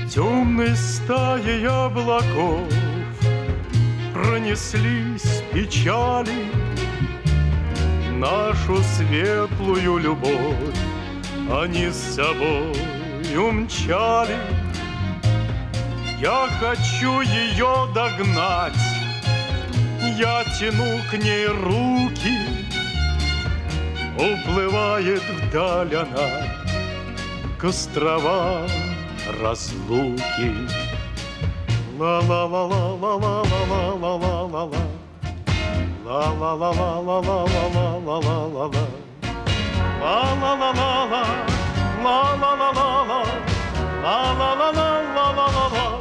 Темной стаей облаков пронеслись печали, нашу светлую любовь они с собой умчали. Я хочу ее догнать, я тяну к ней руки, уплывает вдаль она к островам разлуки. Ла-ла-ла-ла-ла-ла-ла-ла-ла-ла-ла, ла-ла-ла-ла-ла-ла-ла-ла-ла-ла, ла-ла-ла-ла-ла, ла-ла-ла-ла-ла, ла-ла-ла-ла-ла-ла-ла.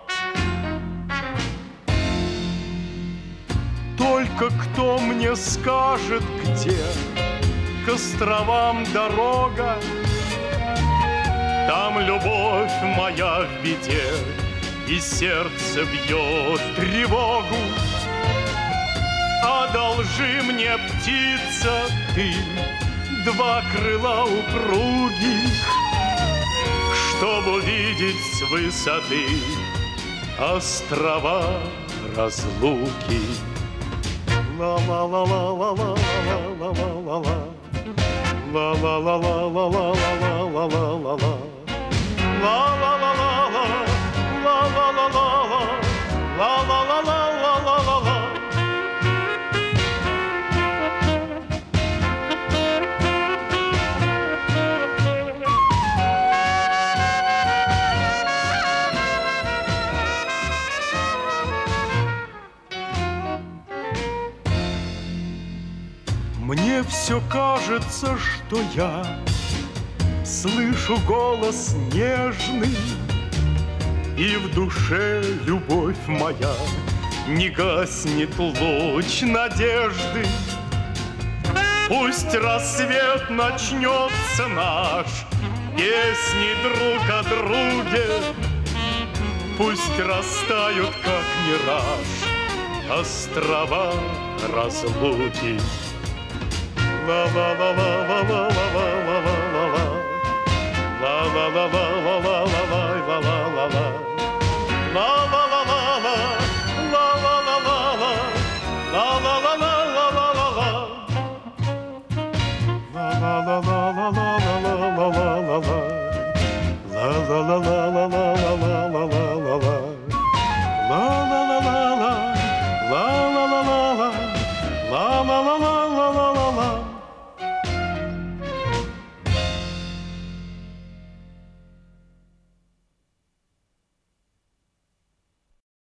Только кто мне скажет, где к островам дорога? Там любовь моя в беде, и сердце бьет тревогу. Одолжи мне, птица, ты два крыла упругих, чтоб увидеть с высоты острова разлуки. Ла-ла-ла-ла-ла-ла-ла-ла-ла-ла, ла-ла-ла-ла-ла-ла-ла-ла-ла-ла, ла-ла-ла-ла-ла, ла-ла-ла-ла-ла, ла-ла-ла-ла-ла-ла-ла. Мне все кажется, что я слышу голос нежный, и в душе любовь моя не гаснет луч надежды. Пусть рассвет начнется наш песни друг о друге, пусть растают, как мираж, острова разлуки. Ла-ла-ла-ла-ла-ла-ла-ла-ла-ла, ла-ла-ла-ла-ла-ла-ла-ла-ла, ла-ла-ла-ла-ла, ла-ла-ла-ла-ла, ла-ла-ла-ла-ла-ла-ла, ла-ла-ла-ла-ла-ла-ла-ла-ла, ла-ла-ла-ла.